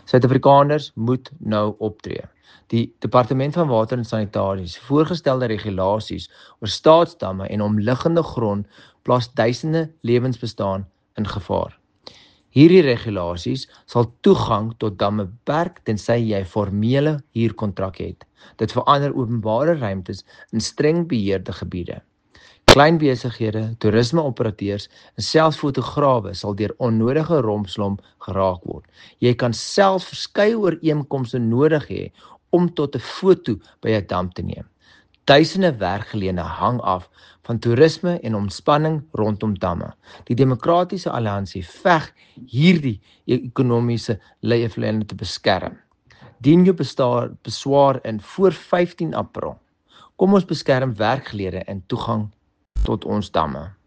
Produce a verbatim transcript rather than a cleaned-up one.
Suid-Afrikaners moet nou optree. Die Departement van Water en Sanitasie se voorgestelde regulasies oor staatsdamme en omliggende grond plaas duisende lewensbestaan in gevaar. Hierdie regulasies sal toegang tot damme beperk tensy jy formele huurkontrak het. Dit verander openbare ruimtes in streng beheerde gebiede. Klein besighede, toerismeoperateurs en selfs fotograwe sal deur onnodige rompslomp geraak word. Jy kan selfs verskeie ooreenkomste nodig hê om tot 'n foto by 'n dam te neem. Duisende werkgeleenthede hang af van toerisme en ontspanning rondom damme. Die Demokratiese Alliansie veg hierdie ekonomiese leeflyne te beskerm. Dien jou beswaar in voor vyftien April. Kom ons beskerm werkgeleenthede en toegang tot ons damme.